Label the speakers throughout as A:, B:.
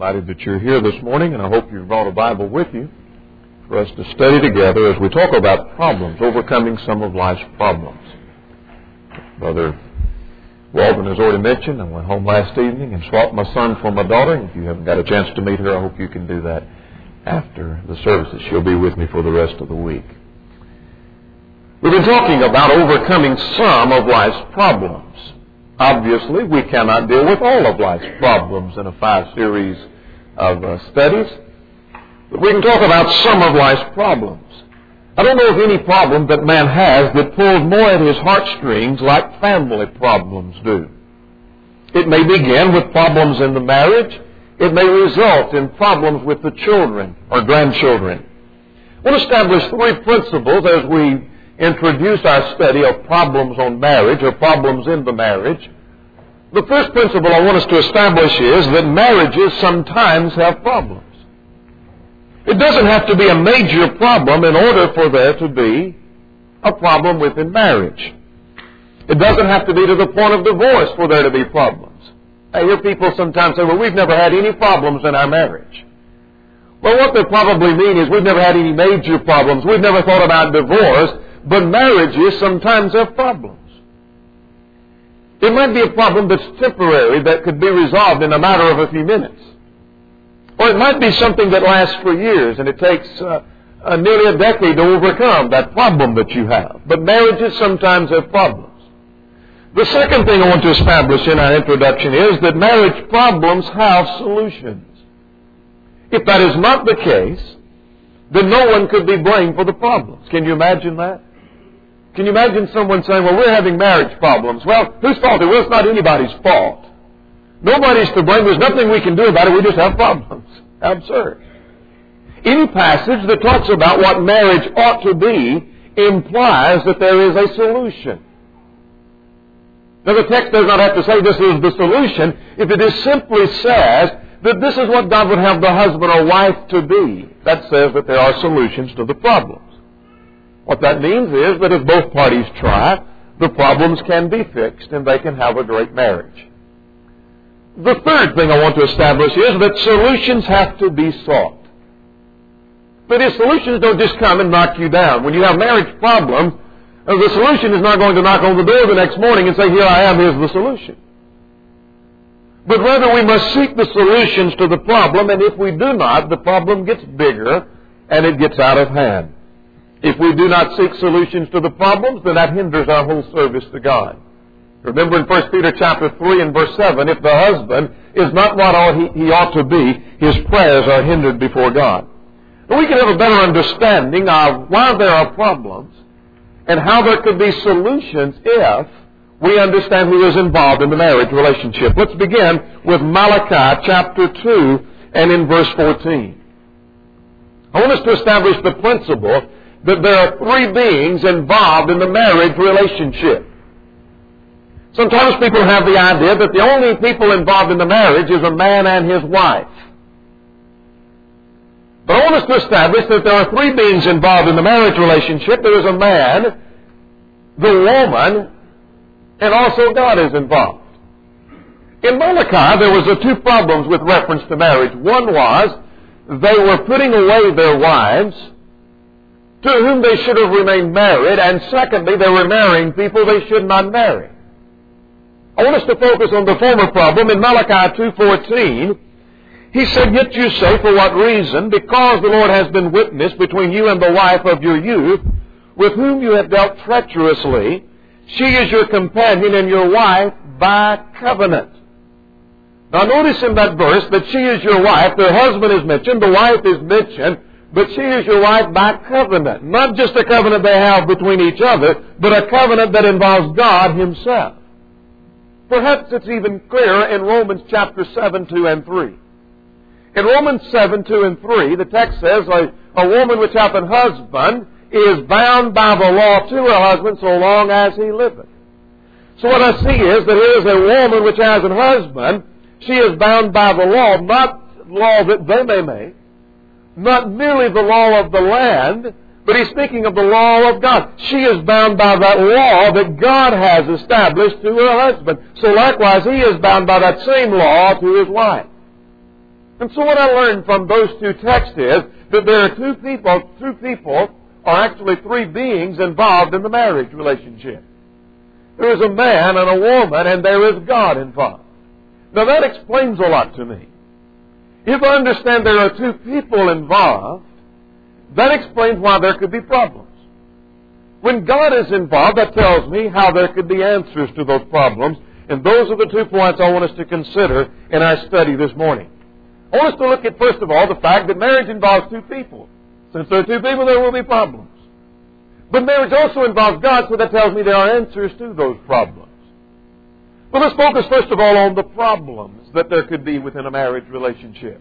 A: Delighted that you're here this morning, and I hope you've brought a Bible with you for us to study together as we talk about problems, overcoming some of life's problems. Brother Walden has already mentioned, I went home last evening and swapped my son for my daughter. And if you haven't got a chance to meet her, I hope you can do that after the services. She'll be with me for the rest of the week. We've been talking about overcoming some of life's problems. Obviously, we cannot deal with all of life's problems in a 5 series of studies, but we can talk about some of life's problems. I don't know of any problem that man has that pulls more at his heartstrings like family problems do. It may begin with problems in the marriage. It may result in problems with the children or grandchildren. We'll establish 3 principles as we introduce our study of problems on marriage or problems in the marriage. The first principle I want us to establish is that marriages sometimes have problems. It doesn't have to be a major problem in order for there to be a problem within marriage. It doesn't have to be to the point of divorce for there to be problems. I hear people sometimes say, well, we've never had any problems in our marriage. Well, what they probably mean is we've never had any major problems. We've never thought about divorce. But marriages sometimes have problems. It might be a problem that's temporary that could be resolved in a matter of a few minutes. Or it might be something that lasts for years and it takes nearly a decade to overcome that problem that you have. But marriages sometimes have problems. The second thing I want to establish in our introduction is that marriage problems have solutions. If that is not the case, then no one could be blamed for the problems. Can you imagine that? Can you imagine someone saying, well, we're having marriage problems. Well, whose fault? Well, it's not anybody's fault. Nobody's to blame. There's nothing we can do about it. We just have problems. Absurd. Any passage that talks about what marriage ought to be implies that there is a solution. Now, the text does not have to say this is the solution. If it is simply says that this is what God would have the husband or wife to be, that says that there are solutions to the problems. What that means is that if both parties try, the problems can be fixed and they can have a great marriage. The third thing I want to establish is that solutions have to be sought. But if solutions don't just come and knock you down. When you have marriage problems, the solution is not going to knock on the door the next morning and say, here I am, here's the solution. But rather we must seek the solutions to the problem, and if we do not, the problem gets bigger and it gets out of hand. If we do not seek solutions to the problems, then that hinders our whole service to God. Remember in 1 Peter chapter 3 and verse 7, if the husband is not what he ought to be, his prayers are hindered before God. And we can have a better understanding of why there are problems and how there could be solutions if we understand who is involved in the marriage relationship. Let's begin with Malachi chapter 2 and in verse 14. I want us to establish the principle that there are 3 beings involved in the marriage relationship. Sometimes people have the idea that the only people involved in the marriage is a man and his wife. But I want us to establish that there are 3 beings involved in the marriage relationship. There is a man, the woman, and also God is involved. In Malachi, there was 2 problems with reference to marriage. One was they were putting away their wives to whom they should have remained married, and secondly, they were marrying people they should not marry. I want us to focus on the former problem. In Malachi 2:14, he said, yet you say, for what reason? Because the Lord has been witness between you and the wife of your youth, with whom you have dealt treacherously. She is your companion and your wife by covenant. Now notice in that verse that she is your wife. The husband is mentioned, the wife is mentioned, but she is your wife by covenant. Not just a covenant they have between each other, but a covenant that involves God Himself. Perhaps it's even clearer in Romans chapter 7, 2 and 3. In Romans 7, 2 and 3, the text says, a woman which hath an husband is bound by the law to her husband so long as he liveth. So what I see is that here is a woman which has an husband. She is bound by the law, not law that they may make, not merely the law of the land, but he's speaking of the law of God. She is bound by that law that God has established to her husband. So likewise, he is bound by that same law to his wife. And so what I learned from those two texts is that there are two people are actually three beings involved in the marriage relationship. There is a man and a woman, and there is God involved. Now that explains a lot to me. If I understand there are two people involved, that explains why there could be problems. When God is involved, that tells me how there could be answers to those problems. And those are the 2 points I want us to consider in our study this morning. I want us to look at, first of all, the fact that marriage involves two people. Since there are two people, there will be problems. But marriage also involves God, so that tells me there are answers to those problems. But let's focus, first of all, on the problems that there could be within a marriage relationship.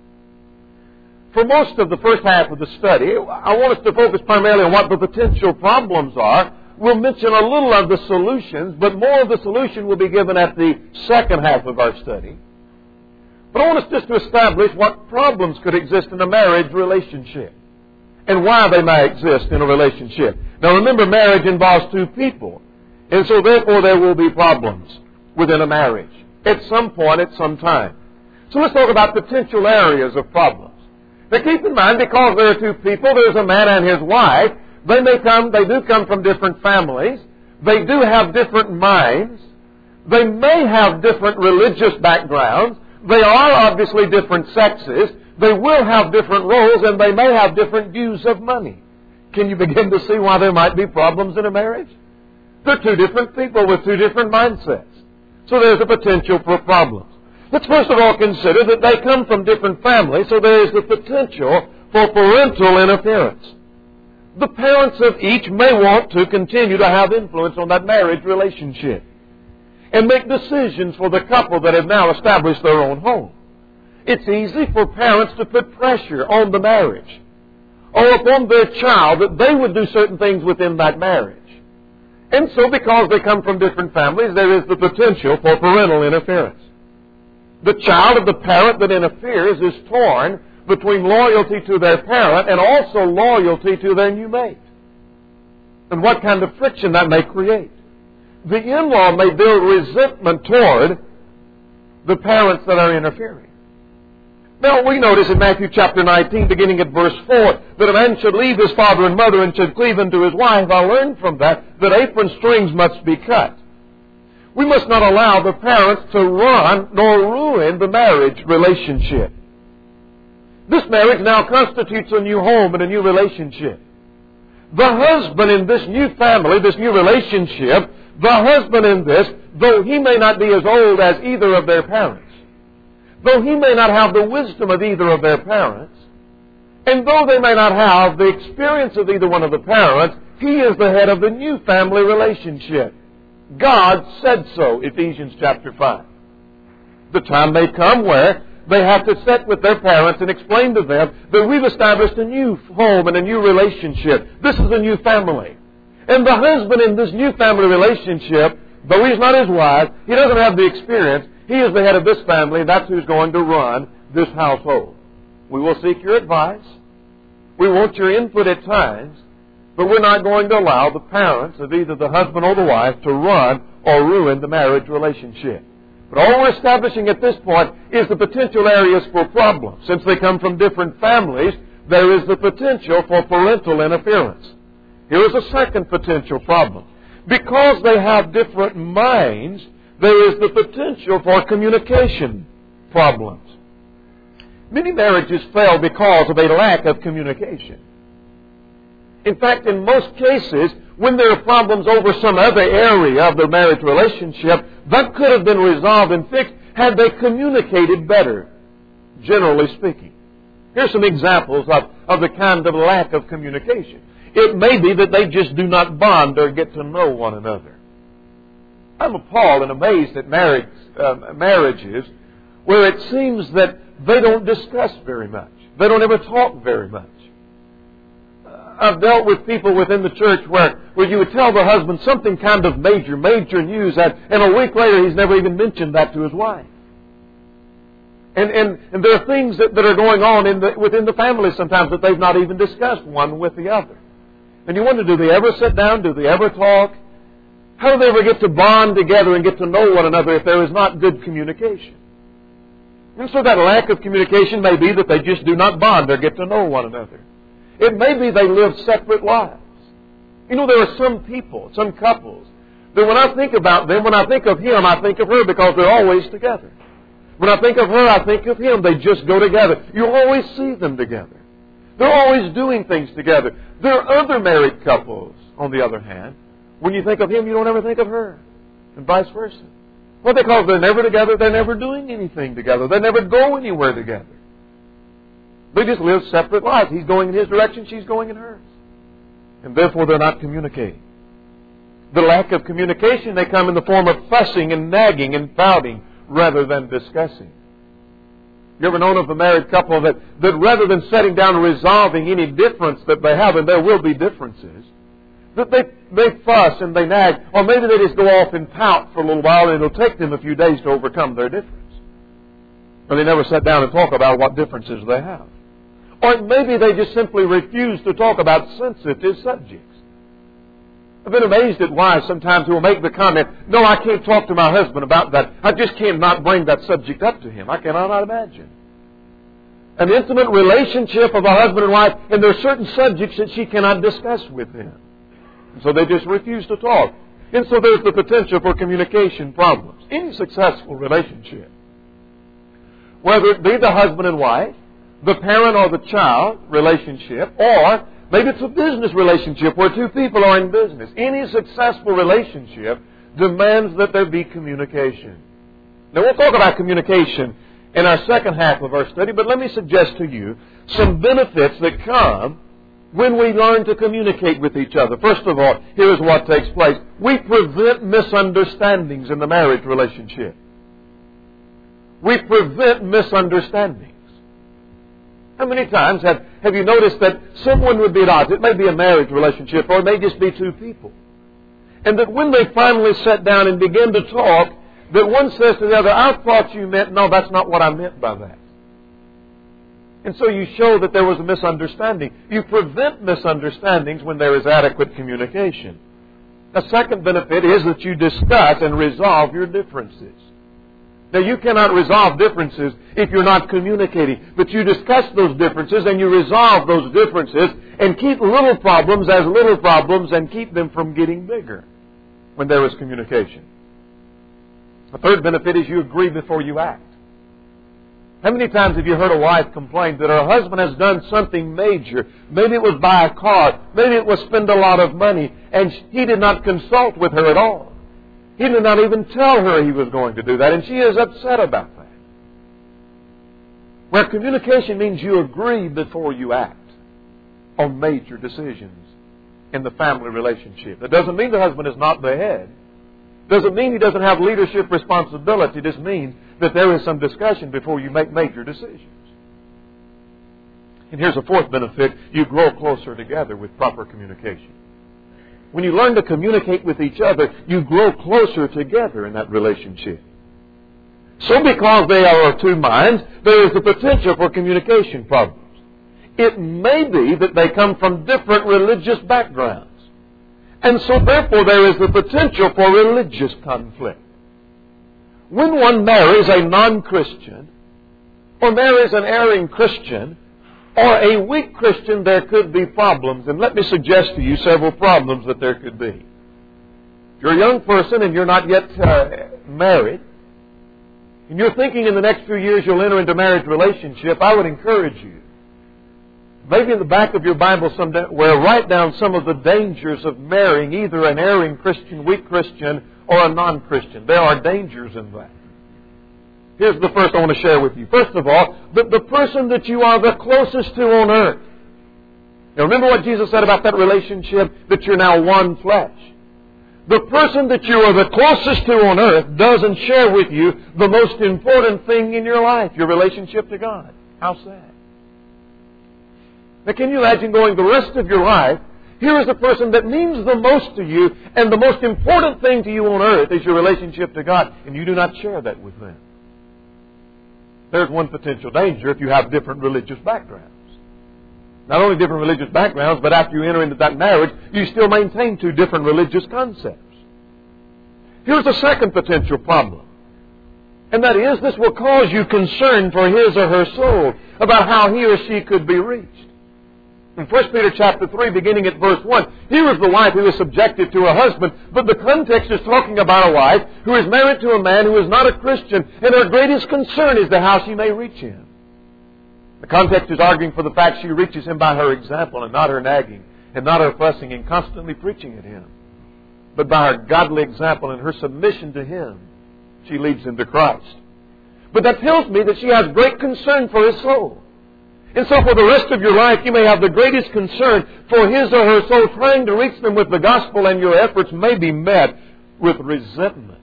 A: For most of the first half of the study, I want us to focus primarily on what the potential problems are. We'll mention a little of the solutions, but more of the solution will be given at the second half of our study. But I want us just to establish what problems could exist in a marriage relationship and why they may exist in a relationship. Now remember, marriage involves two people, and so therefore there will be problems within a marriage at some point, at some time. So let's talk about potential areas of problems. Now keep in mind, because there are two people, there's a man and his wife, they do come from different families, they do have different minds, they may have different religious backgrounds, they are obviously different sexes, they will have different roles, and they may have different views of money. Can you begin to see why there might be problems in a marriage? They're two different people with two different mindsets. So there's a potential for problems. Let's first of all consider that they come from different families, so there is the potential for parental interference. The parents of each may want to continue to have influence on that marriage relationship and make decisions for the couple that have now established their own home. It's easy for parents to put pressure on the marriage or upon their child that they would do certain things within that marriage. And so because they come from different families, there is the potential for parental interference. The child of the parent that interferes is torn between loyalty to their parent and also loyalty to their new mate. And what kind of friction that may create. The in-law may build resentment toward the parents that are interfering. Now, we notice in Matthew chapter 19, beginning at verse 4, that a man should leave his father and mother and should cleave unto his wife. I learned from that apron strings must be cut. We must not allow the parents to run nor ruin the marriage relationship. This marriage now constitutes a new home and a new relationship. The husband in this new family, this new relationship, the husband in this, though he may not be as old as either of their parents, though he may not have the wisdom of either of their parents, and though they may not have the experience of either one of the parents, he is the head of the new family relationship. God said so, Ephesians chapter 5. The time may come where they have to sit with their parents and explain to them that we've established a new home and a new relationship. This is a new family. And the husband in this new family relationship, though he's not his wife, he doesn't have the experience, he is the head of this family, and that's who's going to run this household. We will seek your advice. We want your input at times, but we're not going to allow the parents of either the husband or the wife to run or ruin the marriage relationship. But all we're establishing at this point is the potential areas for problems. Since they come from different families, there is the potential for parental interference. Here is a second potential problem. Because they have different minds, there is the potential for communication problems. Many marriages fail because of a lack of communication. In fact, in most cases, when there are problems over some other area of their marriage relationship, that could have been resolved and fixed had they communicated better, generally speaking. Here's some examples of the kind of lack of communication. It may be that they just do not bond or get to know one another. I'm appalled and amazed at marriages where it seems that they don't discuss very much. They don't ever talk very much. I've dealt with people within the church where you would tell the husband something kind of major news, and a week later he's never even mentioned that to his wife. And there are things that are going on within the family sometimes that they've not even discussed one with the other. And you wonder, do they ever sit down? Do they ever talk? How do they ever get to bond together and get to know one another if there is not good communication? And so that lack of communication may be that they just do not bond or get to know one another. It may be they live separate lives. You know, there are some people, some couples, that when I think about them, when I think of him, I think of her because they're always together. When I think of her, I think of him. They just go together. You always see them together. They're always doing things together. There are other married couples, on the other hand. When you think of him, you don't ever think of her. And vice versa. Well, because they're never together, they're never doing anything together. They never go anywhere together. They just live separate lives. He's going in his direction, she's going in hers. And therefore they're not communicating. The lack of communication, they come in the form of fussing and nagging and pouting rather than discussing. You ever known of a married couple that rather than sitting down and resolving any difference that they have, and there will be differences, that they fuss and they nag, or maybe they just go off and pout for a little while and it'll take them a few days to overcome their difference. Or they never sit down and talk about what differences they have. Or maybe they just simply refuse to talk about sensitive subjects. I've been amazed at wives sometimes who will make the comment, no, I can't talk to my husband about that. I just cannot bring that subject up to him. I cannot imagine. An intimate relationship of a husband and wife, and there are certain subjects that she cannot discuss with him. And so they just refuse to talk. And so there's the potential for communication problems. Any successful relationship, whether it be the husband and wife, the parent or the child relationship, or maybe it's a business relationship where two people are in business. Any successful relationship demands that there be communication. Now we'll talk about communication in our second half of our study, but let me suggest to you some benefits that come when we learn to communicate with each other. First of all, here's what takes place. We prevent misunderstandings in the marriage relationship. We prevent misunderstandings. How many times have you noticed that someone would be at odds? It may be a marriage relationship, or it may just be two people. And that when they finally sit down and begin to talk, that one says to the other, I thought you meant, no, that's not what I meant by that. And so you show that there was a misunderstanding. You prevent misunderstandings when there is adequate communication. A second benefit is that you discuss and resolve your differences. Now, you cannot resolve differences if you're not communicating. But you discuss those differences and you resolve those differences and keep little problems as little problems and keep them from getting bigger when there is communication. A third benefit is you agree before you act. How many times have you heard a wife complain that her husband has done something major? Maybe it was buy a car. Maybe it was spend a lot of money. And he did not consult with her at all. He did not even tell her he was going to do that, and she is upset about that. Where communication means you agree before you act on major decisions in the family relationship. That doesn't mean the husband is not the head. Doesn't mean he doesn't have leadership responsibility. It just means that there is some discussion before you make major decisions. And here's a fourth benefit. You grow closer together with proper communication. When you learn to communicate with each other, you grow closer together in that relationship. So because they are of two minds, there is the potential for communication problems. It may be that they come from different religious backgrounds. And so therefore there is the potential for religious conflict. When one marries a non-Christian, or marries an erring Christian, or a weak Christian, there could be problems. And let me suggest to you several problems that there could be. If you're a young person and you're not yet married, and you're thinking in the next few years you'll enter into a marriage relationship, I would encourage you, maybe in the back of your Bible somewhere, write down some of the dangers of marrying either an erring Christian, weak Christian, or a non-Christian. There are dangers in that. Here's the first I want to share with you. First of all, the person that you are the closest to on earth. Now remember what Jesus said about that relationship, that you're now one flesh. The person that you are the closest to on earth doesn't share with you the most important thing in your life, your relationship to God. How sad. Now can you imagine going the rest of your life, here is the person that means the most to you, and the most important thing to you on earth is your relationship to God, and you do not share that with them. There's one potential danger if you have different religious backgrounds. Not only different religious backgrounds, but after you enter into that marriage, you still maintain two different religious concepts. Here's the second potential problem. And that is, this will cause you concern for his or her soul about how he or she could be reached. In 1 Peter chapter 3, beginning at verse 1, here is the wife who is subjected to her husband, but the context is talking about a wife who is married to a man who is not a Christian, and her greatest concern is to how she may reach him. The context is arguing for the fact she reaches him by her example and not her nagging, and not her fussing and constantly preaching at him, but by her godly example and her submission to him, she leads him to Christ. But that tells me that she has great concern for his soul. And so for the rest of your life, you may have the greatest concern for his or her soul. Trying to reach them with the gospel, and your efforts may be met with resentment.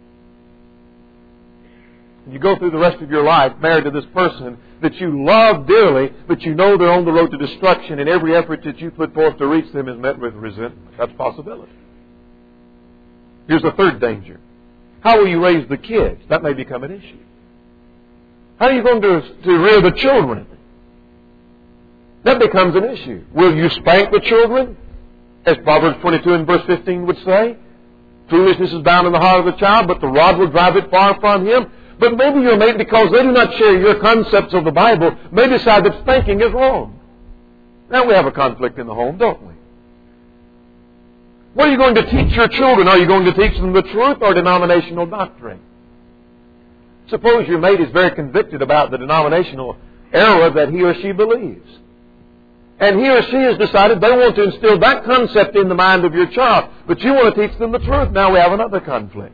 A: You go through the rest of your life married to this person that you love dearly, but you know they're on the road to destruction, and every effort that you put forth to reach them is met with resentment. That's a possibility. Here's the third danger. How will you raise the kids? That may become an issue. How are you going to rear the children? That becomes an issue. Will you spank the children? As Proverbs 22 and verse 15 would say, foolishness is bound in the heart of the child, but the rod will drive it far from him. But maybe your mate, because they do not share your concepts of the Bible, may decide that spanking is wrong. Now we have a conflict in the home, don't we? What are you going to teach your children? Are you going to teach them the truth or denominational doctrine? Suppose your mate is very convicted about the denominational error that he or she believes. And he or she has decided they want to instill that concept in the mind of your child, but you want to teach them the truth. Now we have another conflict.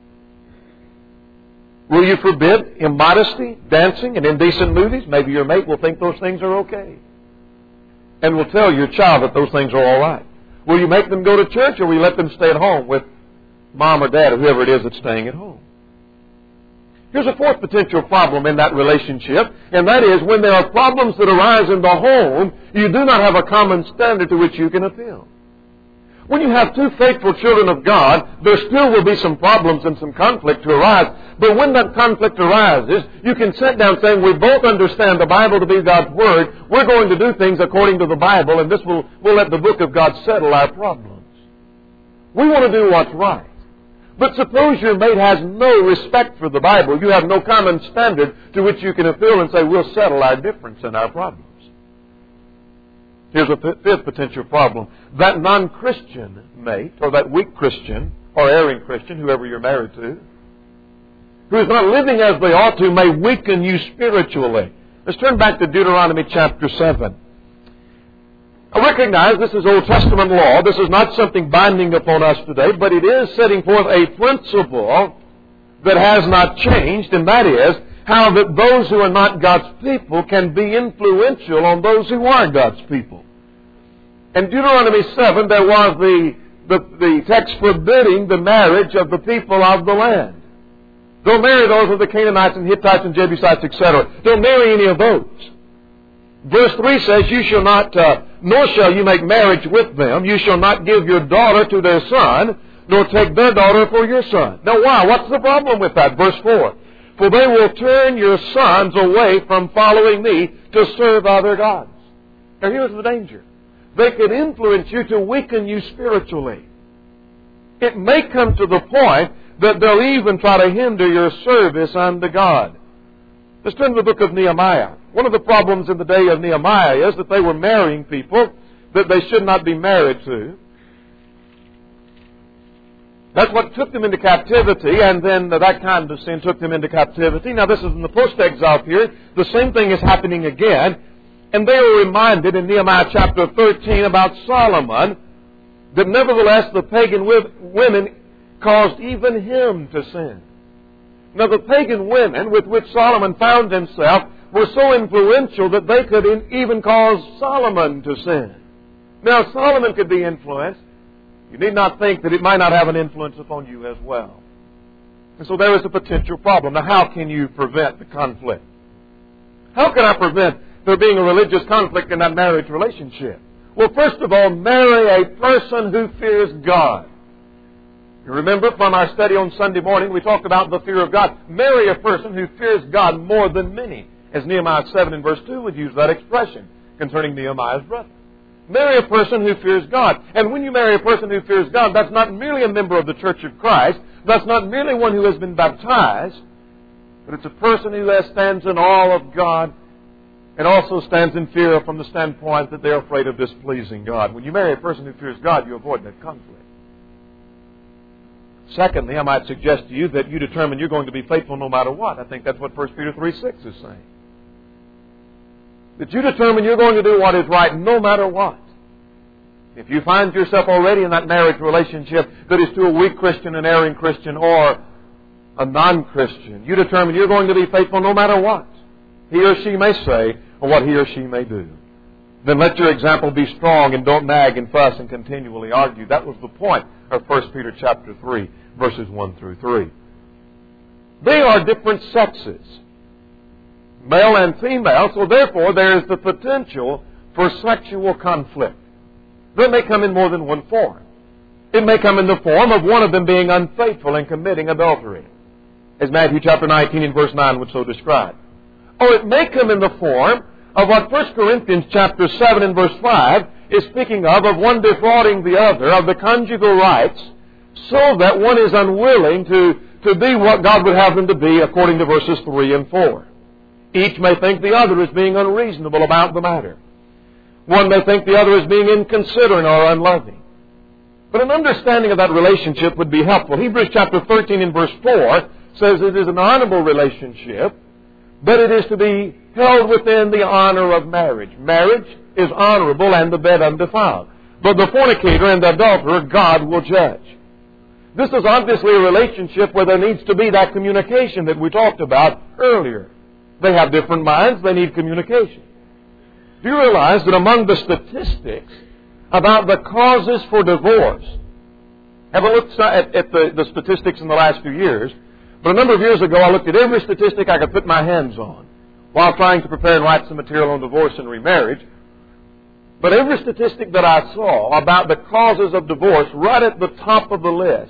A: Will you forbid immodesty, dancing, and indecent movies? Maybe your mate will think those things are okay, and will tell your child that those things are all right. Will you make them go to church, or will you let them stay at home with mom or dad or whoever it is that's staying at home? Here's a fourth potential problem in that relationship, and that is when there are problems that arise in the home, you do not have a common standard to which you can appeal. When you have two faithful children of God, there still will be some problems and some conflict to arise. But when that conflict arises, you can sit down saying, we both understand the Bible to be God's Word. We're going to do things according to the Bible, and we'll let the book of God settle our problems. We want to do what's right. But suppose your mate has no respect for the Bible. You have no common standard to which you can appeal and say, we'll settle our difference and our problems. Here's a fifth potential problem. That non-Christian mate, or that weak Christian, or erring Christian, whoever you're married to, who is not living as they ought to, may weaken you spiritually. Let's turn back to Deuteronomy chapter 7. I recognize this is Old Testament law. This is not something binding upon us today, but it is setting forth a principle that has not changed, and that is how that those who are not God's people can be influential on those who are God's people. In Deuteronomy 7, there was the text forbidding the marriage of the people of the land. Don't marry those of the Canaanites and Hittites and Jebusites, etc. Don't marry any of those. Verse 3 says, you shall not, nor shall you make marriage with them. You shall not give your daughter to their son, nor take their daughter for your son. Now why? What's the problem with that? Verse 4. For they will turn your sons away from following me to serve other gods. Now here's the danger. They could influence you to weaken you spiritually. It may come to the point that they'll even try to hinder your service unto God. Let's turn to the book of Nehemiah. One of the problems in the day of Nehemiah is that they were marrying people that they should not be married to. That's what took them into captivity, and then that kind of sin took them into captivity. Now this is in the post-exile period. The same thing is happening again. And they were reminded in Nehemiah chapter 13 about Solomon, that nevertheless the pagan women caused even him to sin. Now the pagan women with which Solomon found himself were so influential that they could even cause Solomon to sin. Now Solomon could be influenced. You need not think that it might not have an influence upon you as well. And so there is a potential problem. Now how can you prevent the conflict? How can I prevent there being a religious conflict in that marriage relationship? Well, first of all, marry a person who fears God. You remember from our study on Sunday morning, we talked about the fear of God. Marry a person who fears God more than many, as Nehemiah 7 and verse 2 would use that expression concerning Nehemiah's brother. Marry a person who fears God. And when you marry a person who fears God, that's not merely a member of the Church of Christ. That's not merely one who has been baptized. But it's a person who stands in awe of God and also stands in fear from the standpoint that they're afraid of displeasing God. When you marry a person who fears God, you avoid that conflict. Secondly, I might suggest to you that you determine you're going to be faithful no matter what. I think that's what 1 Peter 3:6 is saying. That you determine you're going to do what is right no matter what. If you find yourself already in that marriage relationship that is to a weak Christian, an erring Christian, or a non-Christian, you determine you're going to be faithful no matter what he or she may say or what he or she may do. Then let your example be strong and don't nag and fuss and continually argue. That was the point of 1 Peter chapter 3, verses 1 through 3. They are different sexes, male and female, so therefore there is the potential for sexual conflict. That may come in more than one form. It may come in the form of one of them being unfaithful and committing adultery, as Matthew chapter 19 and verse 9 would so describe. Or it may come in the form of what 1 Corinthians chapter 7 and verse 5 is speaking of one defrauding the other of the conjugal rights, so that one is unwilling to be what God would have them to be, according to verses 3 and 4. Each may think the other is being unreasonable about the matter. One may think the other is being inconsiderate or unloving. But an understanding of that relationship would be helpful. Hebrews chapter 13 and verse 4 says it is an honorable relationship, but it is to be held within the honor of marriage. Marriage is honorable and the bed undefiled. But the fornicator and the adulterer, God will judge. This is obviously a relationship where there needs to be that communication that we talked about earlier. They have different minds, they need communication. Do you realize that among the statistics about the causes for divorce, have I looked at the statistics in the last few years, but a number of years ago I looked at every statistic I could put my hands on while trying to prepare and write some material on divorce and remarriage. But every statistic that I saw about the causes of divorce, right at the top of the list,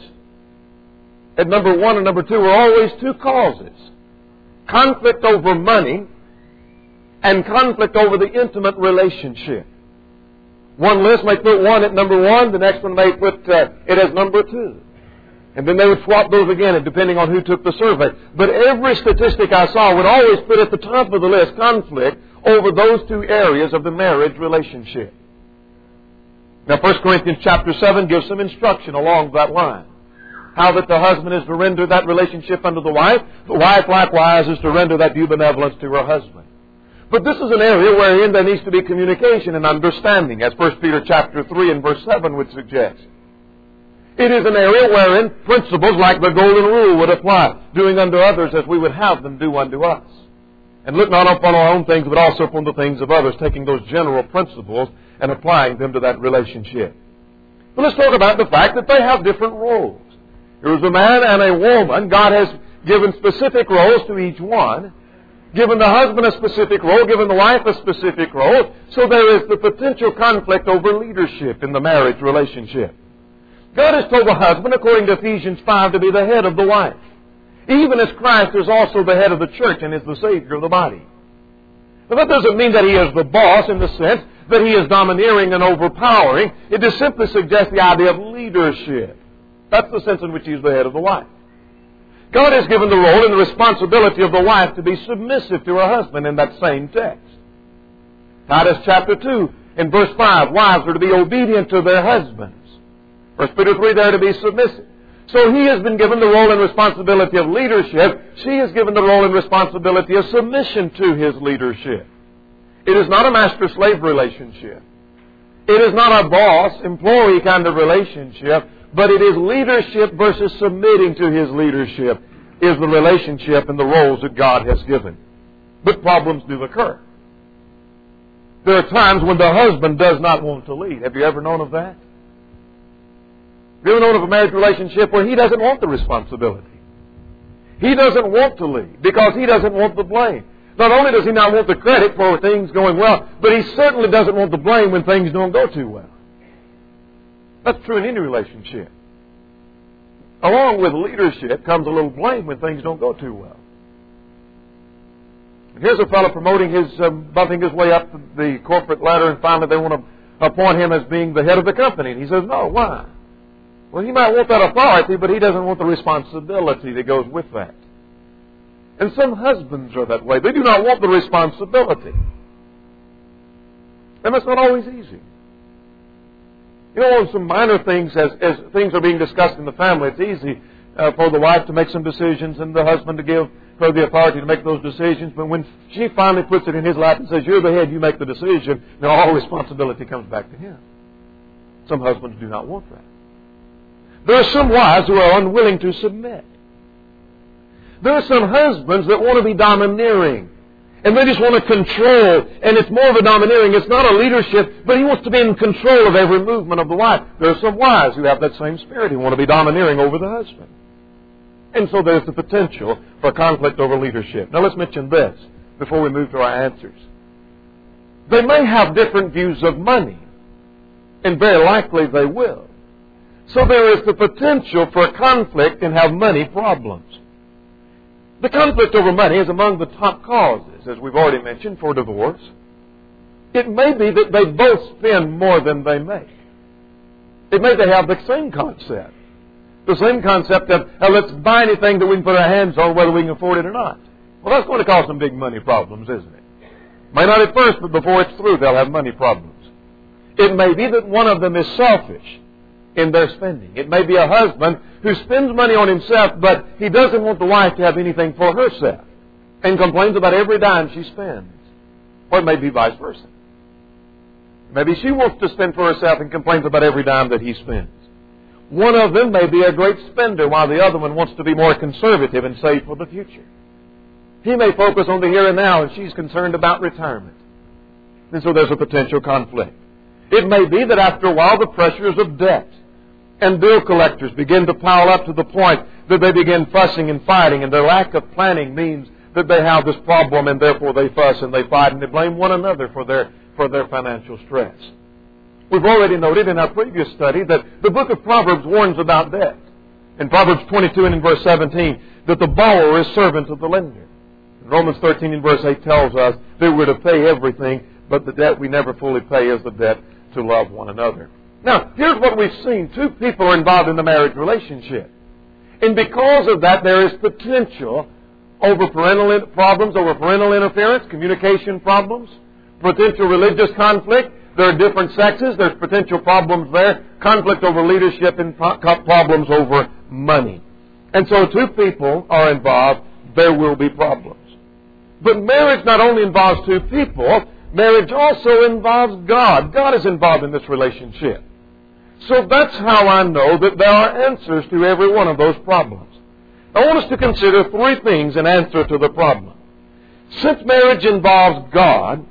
A: at number 1 and number 2, were always two causes. Conflict over money and conflict over the intimate relationship. One list may put one at number 1, the next one may put it as number 2. And then they would swap those again, depending on who took the survey. But every statistic I saw would always put at the top of the list conflict over those two areas of the marriage relationship. Now 1 Corinthians chapter 7 gives some instruction along that line. How that the husband is to render that relationship unto the wife. The wife likewise is to render that due benevolence to her husband. But this is an area wherein there needs to be communication and understanding, as 1 Peter chapter 3 and verse 7 would suggest. It is an area wherein principles like the golden rule would apply, doing unto others as we would have them do unto us. And look not upon our own things, but also upon the things of others, taking those general principles and applying them to that relationship. But let's talk about the fact that they have different roles. There is a man and a woman. God has given specific roles to each one. Given the husband a specific role, given the wife a specific role. So there is the potential conflict over leadership in the marriage relationship. God has told the husband, according to Ephesians 5, to be the head of the wife. Even as Christ is also the head of the church and is the Savior of the body. But that doesn't mean that He is the boss in the sense that He is domineering and overpowering. It just simply suggests the idea of leadership. That's the sense in which He is the head of the wife. God has given the role and the responsibility of the wife to be submissive to her husband in that same text. Titus chapter 2 in verse 5, wives are to be obedient to their husbands. 1 Peter 3, they're to be submissive. So he has been given the role and responsibility of leadership. She is given the role and responsibility of submission to his leadership. It is not a master-slave relationship. It is not a boss-employee kind of relationship, but it is leadership versus submitting to his leadership is the relationship and the roles that God has given. But problems do occur. There are times when the husband does not want to lead. Have you ever known of that? Have you ever known of a marriage relationship where he doesn't want the responsibility? He doesn't want to lead because he doesn't want the blame. Not only does he not want the credit for things going well, but he certainly doesn't want the blame when things don't go too well. That's true in any relationship. Along with leadership comes a little blame when things don't go too well. And here's a fellow promoting bumping his way up the corporate ladder, and finally they want to appoint him as being the head of the company. And he says, no, why? Well, he might want that authority, but he doesn't want the responsibility that goes with that. And some husbands are that way. They do not want the responsibility. And that's not always easy. You know, on some minor things, as things are being discussed in the family, it's easy for the wife to make some decisions and the husband to give her the authority to make those decisions. But when she finally puts it in his lap and says, "You're the head, you make the decision," now all responsibility comes back to him. Some husbands do not want that. There are some wives who are unwilling to submit. There are some husbands that want to be domineering. And they just want to control. And it's more of a domineering. It's not a leadership, but he wants to be in control of every movement of the wife. There are some wives who have that same spirit. Who want to be domineering over the husband. And so there's the potential for conflict over leadership. Now let's mention this before we move to our answers. They may have different views of money. And very likely they will. So there is the potential for conflict and have money problems. The conflict over money is among the top causes, as we've already mentioned, for divorce. It may be that they both spend more than they make. It may they have the same concept. The same concept of, let's buy anything that we can put our hands on, whether we can afford it or not. Well, that's going to cause some big money problems, isn't it? May not at first, but before it's through, they'll have money problems. It may be that one of them is selfish in their spending. It may be a husband who spends money on himself, but he doesn't want the wife to have anything for herself and complains about every dime she spends. Or it may be vice versa. Maybe she wants to spend for herself and complains about every dime that he spends. One of them may be a great spender while the other one wants to be more conservative and save for the future. He may focus on the here and now and she's concerned about retirement. And so there's a potential conflict. It may be that after a while the pressures of debt and bill collectors begin to pile up to the point that they begin fussing and fighting, and their lack of planning means that they have this problem, and therefore they fuss and they fight and they blame one another for their financial stress. We've already noted in our previous study that the book of Proverbs warns about debt. In Proverbs 22 and in verse 17, that the borrower is servant of the lender. Romans 13 and verse 8 tells us that we're to pay everything, but the debt we never fully pay is the debt to love one another. Now, here's what we've seen. Two people are involved in the marriage relationship. And because of that, there is potential over parental problems, over parental interference, communication problems, potential religious conflict. There are different sexes. There's potential problems there. Conflict over leadership and problems over money. And so two people are involved. There will be problems. But marriage not only involves two people, marriage also involves God. God is involved in this relationship. So that's how I know that there are answers to every one of those problems. I want us to consider three things in answer to the problem. Since marriage involves God,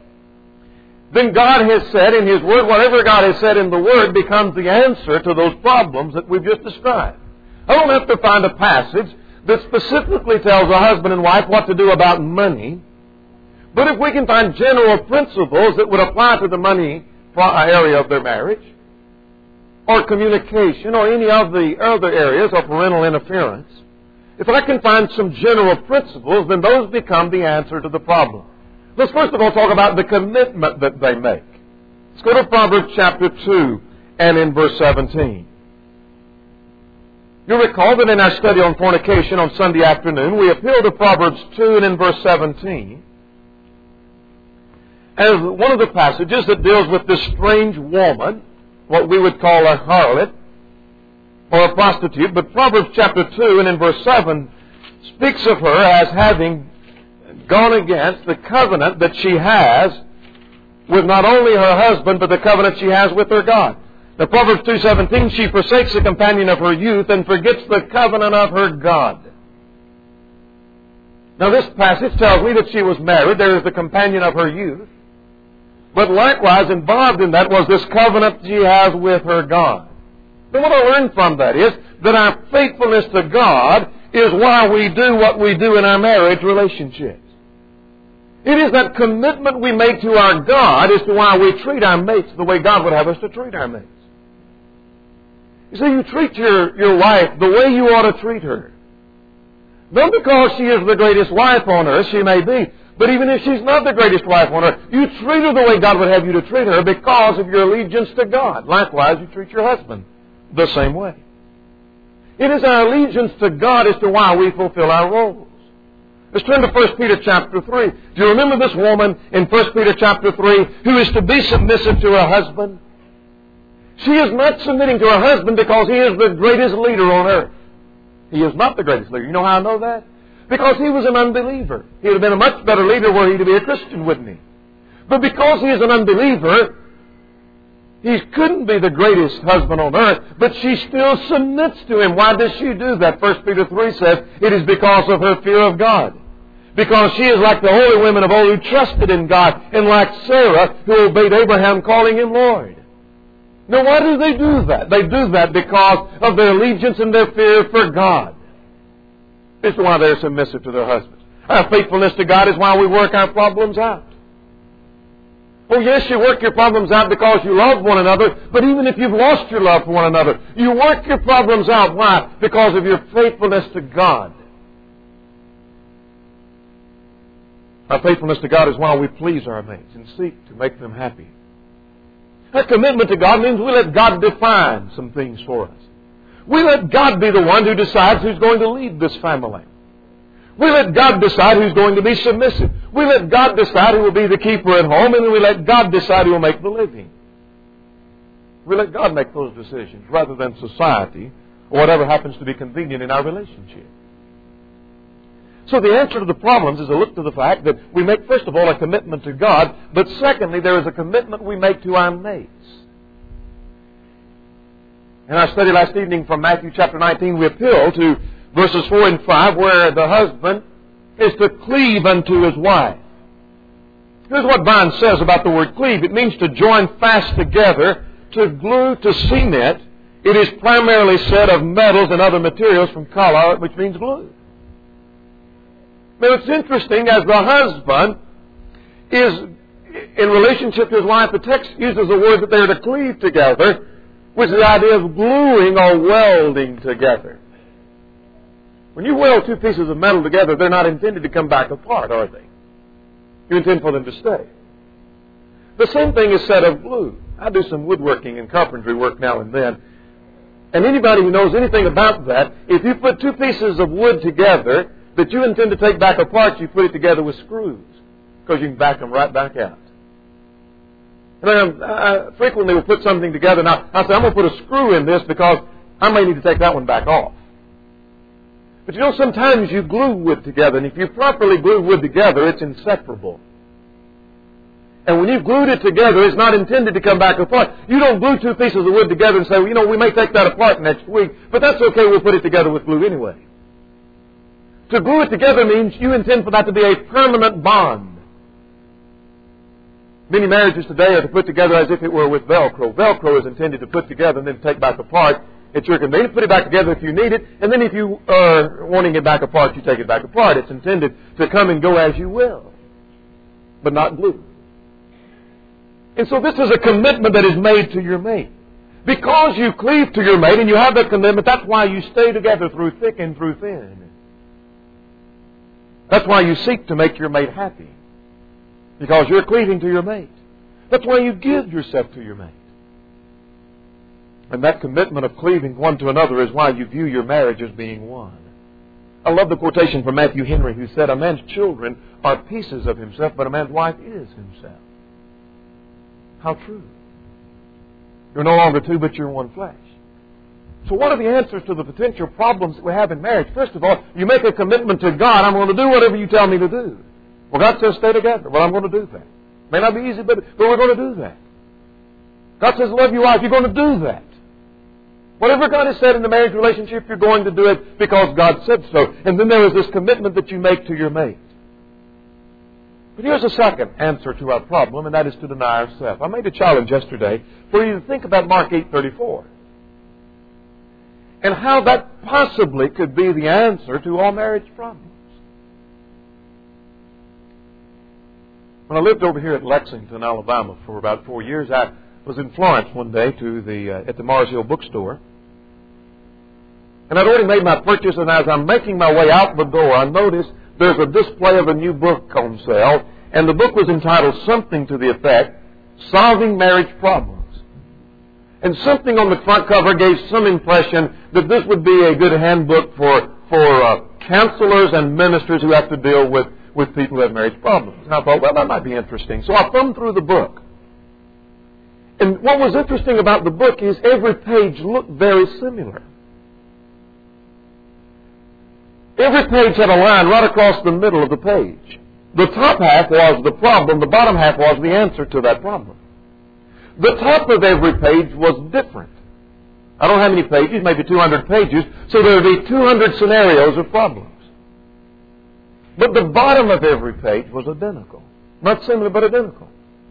A: then God has said in His Word, whatever God has said in the Word becomes the answer to those problems that we've just described. I don't have to find a passage that specifically tells a husband and wife what to do about money. But if we can find general principles that would apply to the money area of their marriage, or communication, or any of the other areas of parental interference, if I can find some general principles, then those become the answer to the problem. Let's first of all talk about the commitment that they make. Let's go to Proverbs chapter 2 and in verse 17. You'll recall that in our study on fornication on Sunday afternoon, we appealed to Proverbs 2 and in verse 17 as one of the passages that deals with this strange woman, what we would call a harlot or a prostitute. But Proverbs chapter 2 and in verse 7 speaks of her as having gone against the covenant that she has with not only her husband, but the covenant she has with her God. Now, Proverbs 2:17, she forsakes the companion of her youth and forgets the covenant of her God. Now, this passage tells me that she was married. There is the companion of her youth. But likewise, involved in that was this covenant she has with her God. Then what I learned from that is that our faithfulness to God is why we do what we do in our marriage relationships. It is that commitment we make to our God as to why we treat our mates the way God would have us to treat our mates. You see, you treat your wife the way you ought to treat her. Not because she is the greatest wife on earth, she may be, but even if she's not the greatest wife on earth, you treat her the way God would have you to treat her because of your allegiance to God. Likewise, you treat your husband the same way. It is our allegiance to God as to why we fulfill our roles. Let's turn to 1 Peter chapter 3. Do you remember this woman in 1 Peter chapter 3 who is to be submissive to her husband? She is not submitting to her husband because he is the greatest leader on earth. He is not the greatest leader. You know how I know that? Because he was an unbeliever. He would have been a much better leader were he to be a Christian, wouldn't he? But because he is an unbeliever, he couldn't be the greatest husband on earth, but she still submits to him. Why does she do that? 1 Peter 3 says it is because of her fear of God. Because she is like the holy women of old who trusted in God, and like Sarah who obeyed Abraham, calling him Lord. Now why do they do that? They do that because of their allegiance and their fear for God. This is why they're submissive to their husbands. Our faithfulness to God is why we work our problems out. Oh yes, you work your problems out because you love one another, but even if you've lost your love for one another, you work your problems out. Why? Because of your faithfulness to God. Our faithfulness to God is why we please our mates and seek to make them happy. Our commitment to God means we let God define some things for us. We let God be the one who decides who's going to lead this family. We let God decide who's going to be submissive. We let God decide who will be the keeper at home, and we let God decide who will make the living. We let God make those decisions rather than society or whatever happens to be convenient in our relationship. So the answer to the problems is a look to the fact that we make, first of all, a commitment to God, but secondly, there is a commitment we make to our mates. In our study last evening from Matthew chapter 19, we appeal to verses 4 and 5, where the husband is to cleave unto his wife. Here's what Vine says about the word cleave. It means to join fast together, to glue, to cement. It is primarily said of metals and other materials from color, which means glue. Now it's interesting, as the husband is in relationship to his wife, the text uses the word that they're to cleave together, which is the idea of gluing or welding together. When you weld two pieces of metal together, they're not intended to come back apart, are they? You intend for them to stay. The same thing is said of glue. I do some woodworking and carpentry work now and then. And anybody who knows anything about that, if you put two pieces of wood together that you intend to take back apart, you put it together with screws, because you can back them right back out. And I frequently will put something together. Now, I say, I'm going to put a screw in this because I may need to take that one back off. But you know, sometimes you glue wood together, and if you properly glue wood together, it's inseparable. And when you've glued it together, it's not intended to come back apart. You don't glue two pieces of wood together and say, well, you know, we may take that apart next week, but that's okay, we'll put it together with glue anyway. To glue it together means you intend for that to be a permanent bond. Many marriages today are to put together as if it were with Velcro. Velcro is intended to put together and then take back apart. It's your convenience. Put it back together if you need it. And then if you are wanting it back apart, you take it back apart. It's intended to come and go as you will, but not glue. And so this is a commitment that is made to your mate. Because you cleave to your mate and you have that commitment, that's why you stay together through thick and through thin. That's why you seek to make your mate happy. Because you're cleaving to your mate. That's why you give yourself to your mate. And that commitment of cleaving one to another is why you view your marriage as being one. I love the quotation from Matthew Henry, who said, a man's children are pieces of himself, but a man's wife is himself. How true. You're no longer two, but you're one flesh. So what are the answers to the potential problems that we have in marriage? First of all, you make a commitment to God. I'm going to do whatever you tell me to do. Well, God says stay together. Well, I'm going to do that. May not be easy, but we're going to do that. God says love your wife. You're going to do that. Whatever God has said in the marriage relationship, you're going to do it because God said so. And then there is this commitment that you make to your mate. But here's a second answer to our problem, and that is to deny ourselves. I made a challenge yesterday for you to think about Mark 8:34 and how that possibly could be the answer to all marriage problems. When I lived over here at Lexington, Alabama for about 4 years, I was in Florence one day at the Mars Hill bookstore. And I'd already made my purchase, and as I'm making my way out the door, I noticed there's a display of a new book on sale, and the book was entitled something to the effect, Solving Marriage Problems. And something on the front cover gave some impression that this would be a good handbook for counselors and ministers who have to deal with people who have marriage problems. And I thought, well, that might be interesting. So I thumbed through the book. And what was interesting about the book is every page looked very similar. Every page had a line right across the middle of the page. The top half was the problem. The bottom half was the answer to that problem. The top of every page was different. I don't know how many pages, maybe 200 pages, so there would be 200 scenarios of problems. But the bottom of every page was identical. Not similar, but identical.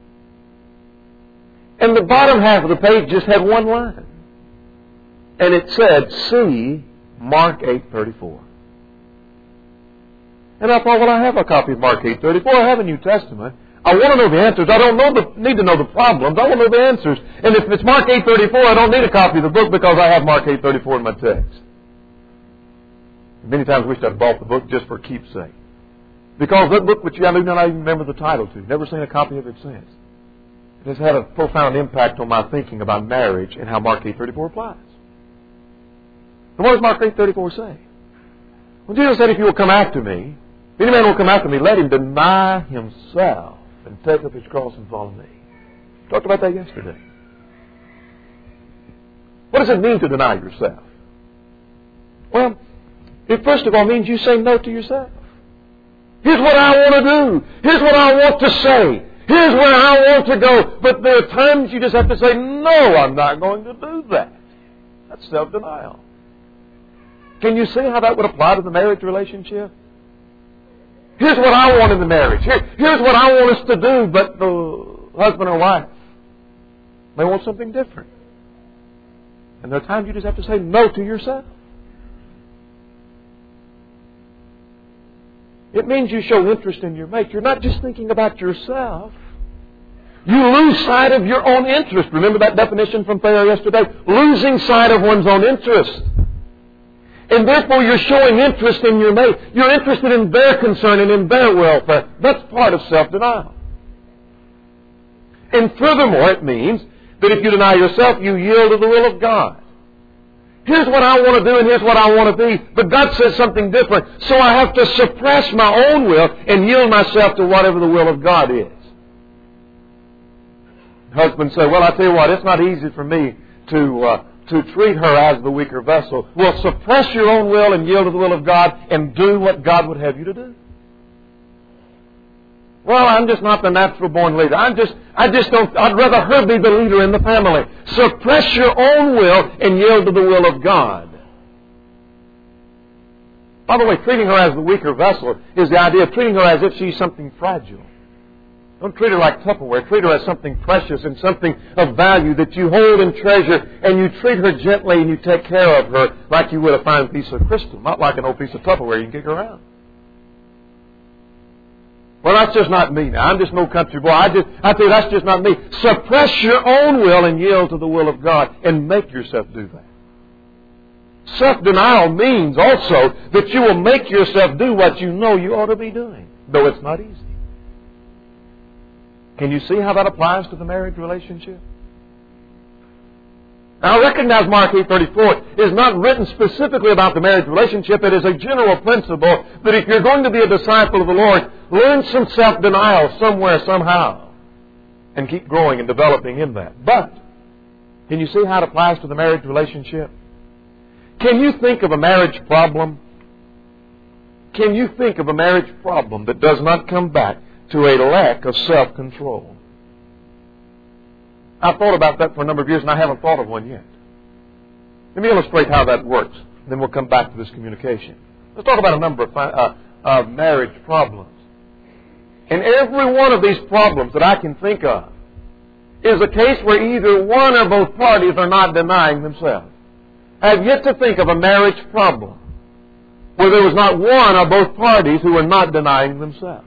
A: And the bottom half of the page just had one line. And it said, see Mark 8:34. And I thought, well, I have a copy of Mark 8:34. I have a New Testament. I want to know the answers. I don't need to know the problems. I want to know the answers. And if it's Mark 8:34, I don't need a copy of the book because I have Mark 8:34 in my text. Many times I wish I'd bought the book just for keepsake. Because that book, which I do not even remember the title to, never seen a copy of it since. It has had a profound impact on my thinking about marriage and how Mark 8:34 applies. And what does Mark 8:34 say? Well, Jesus said, if you will come after me, if any man will come after me, let him deny himself and take up his cross and follow me. Talked about that yesterday. What does it mean to deny yourself? Well, it first of all means you say no to yourself. Here's what I want to do. Here's what I want to say. Here's where I want to go. But there are times you just have to say, no, I'm not going to do that. That's self-denial. Can you see how that would apply to the marriage relationship? Here's what I want in the marriage. Here's what I want us to do, but the husband or wife may want something different. And there are times you just have to say no to yourself. It means you show interest in your mate. You're not just thinking about yourself. You lose sight of your own interest. Remember that definition from Thayer yesterday? Losing sight of one's own interest. And therefore you're showing interest in your mate. You're interested in their concern and in their welfare. That's part of self-denial. And furthermore, it means that if you deny yourself, you yield to the will of God. Here's what I want to do and here's what I want to be. But God says something different. So I have to suppress my own will and yield myself to whatever the will of God is. Husbands say, well, I tell you what, it's not easy for me to treat her as the weaker vessel. Well, suppress your own will and yield to the will of God and do what God would have you to do. Well, I'm just not the natural born leader. I just don't, I'd rather her be the leader in the family. Suppress your own will and yield to the will of God. By the way, treating her as the weaker vessel is the idea of treating her as if she's something fragile. Don't treat her like Tupperware. Treat her as something precious and something of value that you hold and treasure, and you treat her gently and you take care of her like you would a fine piece of crystal, not like an old piece of Tupperware you can kick around. Well, that's just not me now. I'm just no country boy. I tell you, that's just not me. Suppress your own will and yield to the will of God and make yourself do that. Self-denial means also that you will make yourself do what you know you ought to be doing, though it's not easy. Can you see how that applies to the marriage relationship? Now, I recognize Mark 8:34 is not written specifically about the marriage relationship. It is a general principle that if you're going to be a disciple of the Lord, learn some self-denial somewhere, somehow, and keep growing and developing in that. But, can you see how it applies to the marriage relationship? Can you think of a marriage problem? Can you think of a marriage problem that does not come back to a lack of self-control? I've thought about that for a number of years, and I haven't thought of one yet. Let me illustrate how that works. Then we'll come back to this communication. Let's talk about a number of marriage problems. And every one of these problems that I can think of is a case where either one or both parties are not denying themselves. I have yet to think of a marriage problem where there was not one or both parties who were not denying themselves.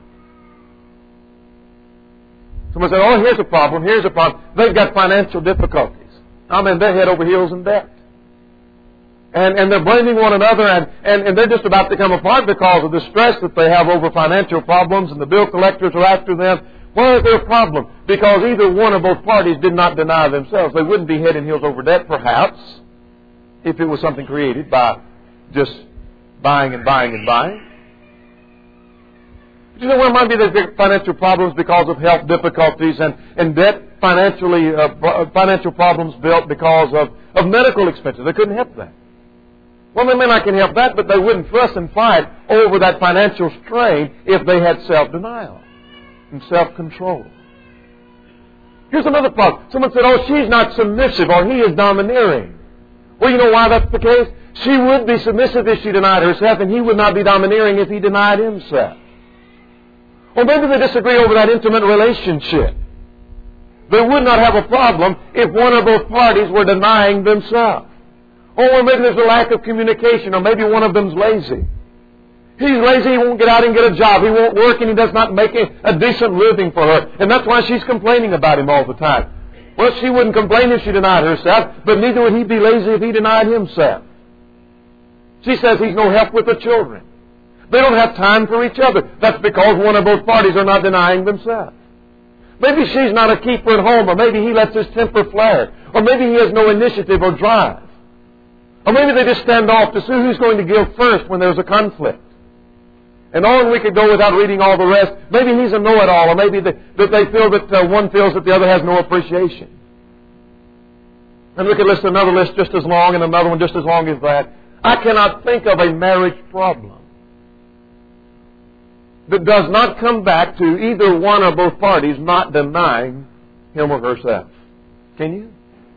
A: Someone said, oh, here's a problem, here's a problem. They've got financial difficulties. They're head over heels in debt. And they're blaming one another, and they're just about to come apart because of the stress that they have over financial problems, and the bill collectors are after them. Why is there a problem? Because either one or both parties did not deny themselves. They wouldn't be head and heels over debt, perhaps, if it was something created by just buying and buying and buying. But you know, there might be the financial problems because of health difficulties and debt, financial problems built because of medical expenses. They couldn't help that. Well, they may not can help that, but they wouldn't fuss and fight over that financial strain if they had self-denial and self-control. Here's another problem. Someone said, oh, she's not submissive, or he is domineering. Well, you know why that's the case? She would be submissive if she denied herself, and he would not be domineering if he denied himself. Or maybe they disagree over that intimate relationship. They would not have a problem if one or both parties were denying themselves. Or maybe there's a lack of communication, or maybe one of them's lazy. He's lazy, he won't get out and get a job. He won't work, and he does not make a decent living for her. And that's why she's complaining about him all the time. Well, she wouldn't complain if she denied herself, but neither would he be lazy if he denied himself. She says he's no help with the children. They don't have time for each other. That's because one or both parties are not denying themselves. Maybe she's not a keeper at home, or maybe he lets his temper flare, or maybe he has no initiative or drive. Or maybe they just stand off to see who's going to give first when there's a conflict. And on we could go without reading all the rest. Maybe he's a know-it-all, or maybe that they feel that one feels that the other has no appreciation. And we could list another list just as long and another one just as long as that. I cannot think of a marriage problem that does not come back to either one or both parties not denying him or herself. Can you?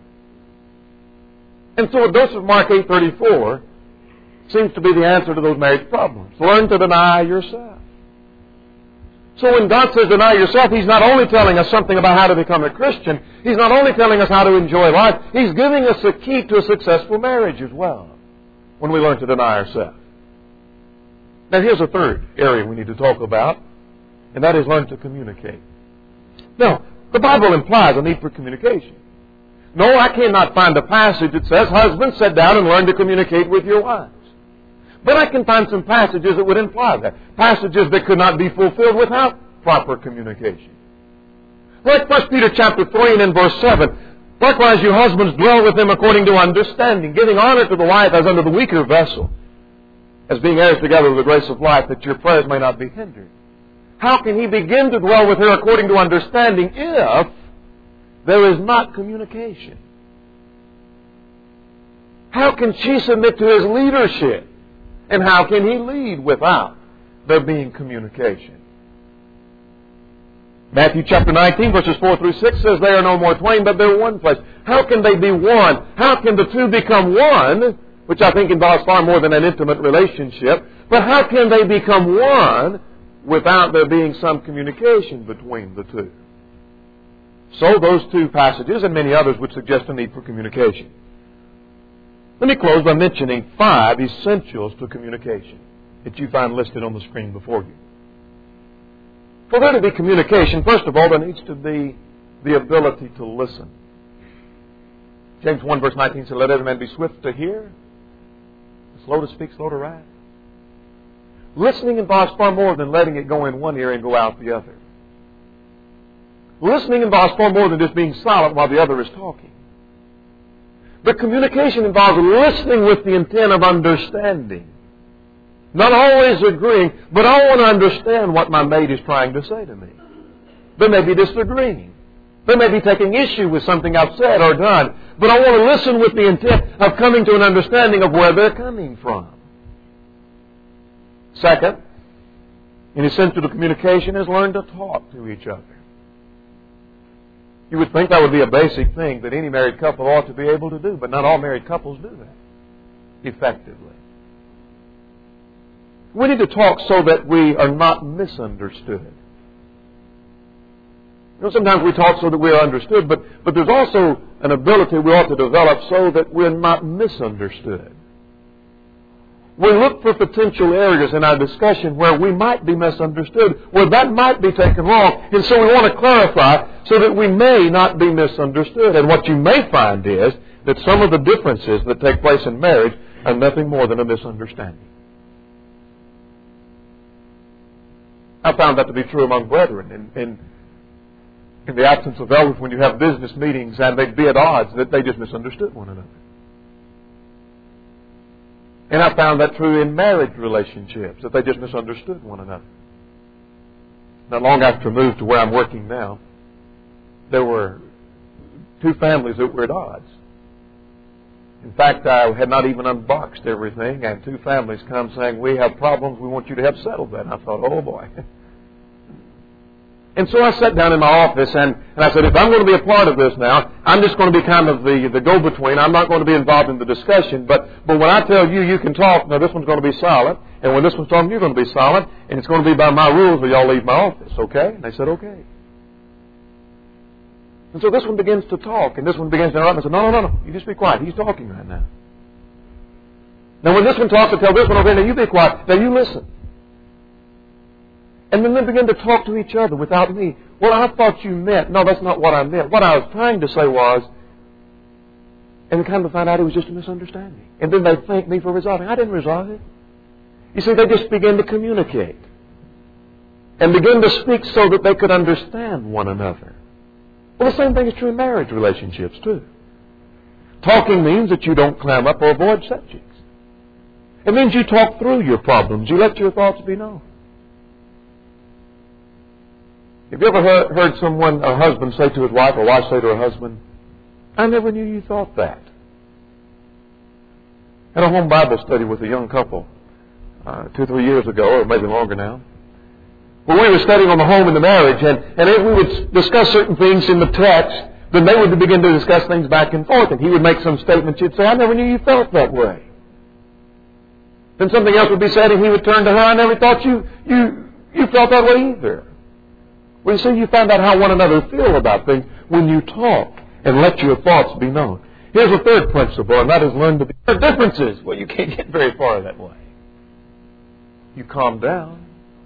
A: And so a dose of Mark 8:34 seems to be the answer to those marriage problems. Learn to deny yourself. So when God says deny yourself, He's not only telling us something about how to become a Christian, He's not only telling us how to enjoy life, He's giving us a key to a successful marriage as well when we learn to deny ourselves. Now here's a third area we need to talk about, and that is learn to communicate. Now, the Bible implies a need for communication. No, I cannot find a passage that says, husbands, sit down and learn to communicate with your wives. But I can find some passages that would imply that. Passages that could not be fulfilled without proper communication. Like 1 Peter chapter 3 and in verse 7. Likewise, you husbands, dwell with them according to understanding, giving honor to the wife as unto the weaker vessel, as being heirs together of the grace of life, that your prayers may not be hindered. How can he begin to dwell with her according to understanding if there is not communication? How can she submit to his leadership? And how can he lead without there being communication? Matthew chapter 19 verses 4 through 6 says they are no more twain, but they're one flesh. How can they be one? How can the two become one? Which I think involves far more than an intimate relationship. But how can they become one without there being some communication between the two? So those two passages and many others would suggest a need for communication. Let me close by mentioning 5 essentials to communication that you find listed on the screen before you. For there to be communication, first of all, there needs to be the ability to listen. James 1 verse 19 said, let every man be swift to hear, slow to speak, slow to wrath. Listening involves far more than letting it go in one ear and go out the other. Listening involves far more than just being silent while the other is talking. But communication involves listening with the intent of understanding. Not always agreeing, but I want to understand what my mate is trying to say to me. They may be disagreeing. They may be taking issue with something I've said or done. But I want to listen with the intent of coming to an understanding of where they're coming from. Second, an essential to communication is learn to talk to each other. You would think that would be a basic thing that any married couple ought to be able to do, but not all married couples do that effectively. We need to talk so that we are not misunderstood. You know, sometimes we talk so that we are understood, but there's also an ability we ought to develop so that we're not misunderstood. We look for potential areas in our discussion where we might be misunderstood, where that might be taken wrong, and so we want to clarify so that we may not be misunderstood. And what you may find is that some of the differences that take place in marriage are nothing more than a misunderstanding. I found that to be true among brethren. In the absence of elders, when you have business meetings and they'd be at odds, that they just misunderstood one another. And I found that true in marriage relationships, that they just misunderstood one another. Not long after I moved to where I'm working now, there were two families that were at odds. In fact, I had not even unboxed everything, and two families come saying, "We have problems, we want you to help settle that." And I thought, oh boy. And so I sat down in my office and I said, if I'm going to be a part of this now, I'm just going to be kind of the go-between. I'm not going to be involved in the discussion. But when I tell you, you can talk, now this one's going to be silent. And when this one's talking, you're going to be silent. And it's going to be by my rules or y'all leave my office, okay? And they said, okay. And so this one begins to talk, and this one begins to interrupt. And I said, no. You just be quiet. He's talking right now. Now when this one talks, I tell this one, okay, now you be quiet. Now you listen. And then they begin to talk to each other without me. Well, I thought you meant. No, that's not what I meant. What I was trying to say was, and they kind of find out it was just a misunderstanding. And then they thank me for resolving. I didn't resolve it. You see, they just began to communicate. And begin to speak so that they could understand one another. Well, the same thing is true in marriage relationships, too. Talking means that you don't clam up or avoid subjects. It means you talk through your problems. You let your thoughts be known. Have you ever heard a husband say to his wife, or wife say to her husband, "I never knew you thought that"? I had a home Bible study with a young couple 2 or 3 years ago, or maybe longer now. Well, we were studying on the home and the marriage, and as we would discuss certain things in the text, then they would begin to discuss things back and forth, and he would make some statement. She'd say, "I never knew you felt that way." Then something else would be said, and he would turn to her, "I never thought you felt that way either." Well, you see, you find out how one another feel about things when you talk and let your thoughts be known. Here's a third principle, and that is learn to be differences. Well, you can't get very far that way. You calm down.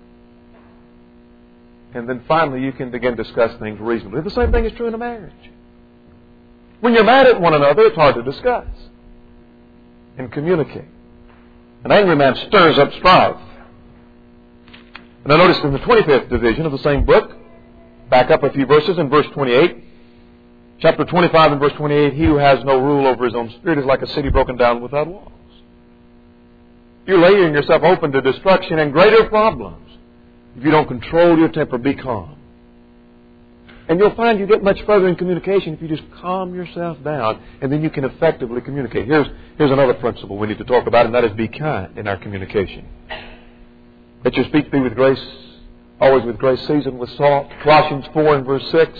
A: And then finally you can begin to discuss things reasonably. The same thing is true in a marriage. When you're mad at one another, it's hard to discuss and communicate. An angry man stirs up strife. And I noticed in the 25th division of the same book, back up a few verses in verse 28, chapter 25 and verse 28, he who has no rule over his own spirit is like a city broken down without walls. You're laying yourself open to destruction and greater problems. If you don't control your temper, be calm. And you'll find you get much further in communication if you just calm yourself down, and then you can effectively communicate. Here's another principle we need to talk about, and that is be kind in our communication. Let your speech be with grace, always with grace, seasoned with salt. Colossians 4 and verse 6.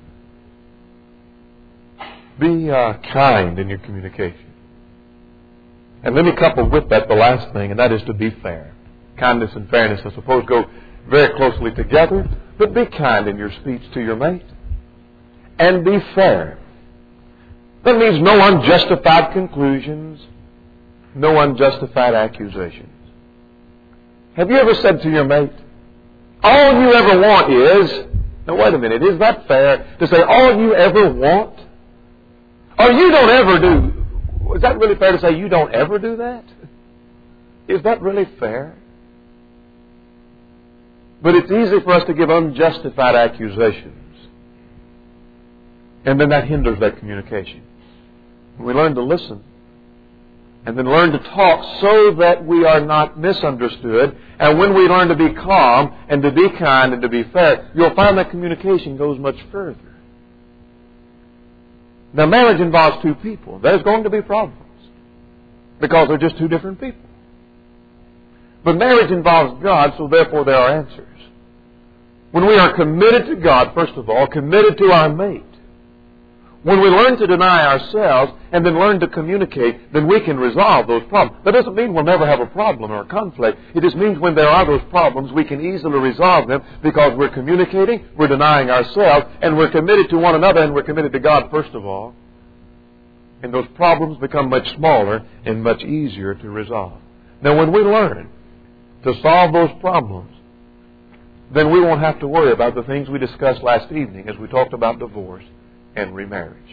A: Be kind in your communication. And let me couple with that the last thing, and that is to be fair. Kindness and fairness, I suppose, go very closely together. But be kind in your speech to your mate. And be fair. That means no unjustified conclusions, no unjustified accusations. Have you ever said to your mate, all you ever want is... Now wait a minute, is that fair to say all you ever want? Or you don't ever do... Is that really fair to say you don't ever do that? Is that really fair? But it's easy for us to give unjustified accusations. And then that hinders that communication. We learn to listen. And then learn to talk so that we are not misunderstood. And when we learn to be calm and to be kind and to be fair, you'll find that communication goes much further. Now, marriage involves two people. There's going to be problems because they're just two different people. But marriage involves God, so therefore there are answers. When we are committed to God, first of all, committed to our mate, when we learn to deny ourselves and then learn to communicate, then we can resolve those problems. That doesn't mean we'll never have a problem or a conflict. It just means when there are those problems, we can easily resolve them because we're communicating, we're denying ourselves, and we're committed to one another, and we're committed to God first of all. And those problems become much smaller and much easier to resolve. Now, when we learn to solve those problems, then we won't have to worry about the things we discussed last evening as we talked about divorce and remarriage.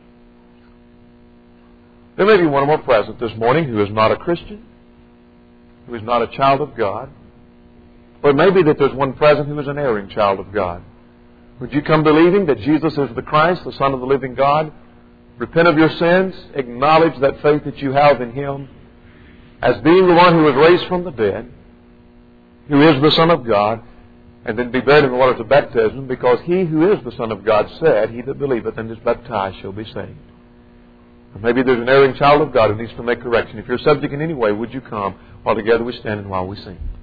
A: There may be one more present this morning who is not a Christian, who is not a child of God, or it may be that there's one present who is an erring child of God. Would you come believing that Jesus is the Christ, the Son of the living God? Repent of your sins, acknowledge that faith that you have in Him, as being the one who was raised from the dead, who is the Son of God, and then be buried in the waters of baptism, because he who is the Son of God said, he that believeth and is baptized shall be saved. Or maybe there's an erring child of God who needs to make correction. If you're subject in any way, would you come while together we stand and while we sing?